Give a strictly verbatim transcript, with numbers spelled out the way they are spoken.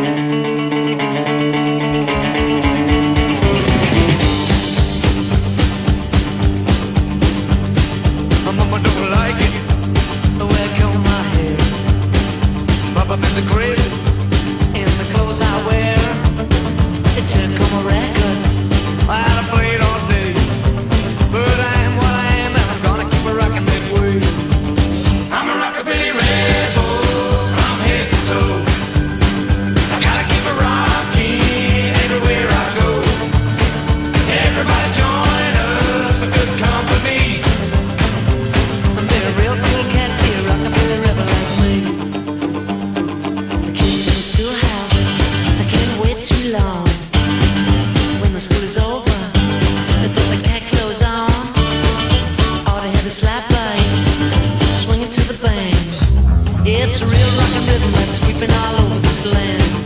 Mama don't like it, the way I comb my hair. Papa feels crazy in the clothes I wear. It took all my records, I had to play it all day. But I am what I am, and I'm gonna keep it rocking that way. I'm a rockabilly rebel from head to toe. I gotta keep it rocking everywhere I go. Everybody join us for good company. Too long. When the school is over, they put the cat clothes on. All they have is slap lights, swinging to the bang. It's a real rockin' rhythm that's sweeping all over this land.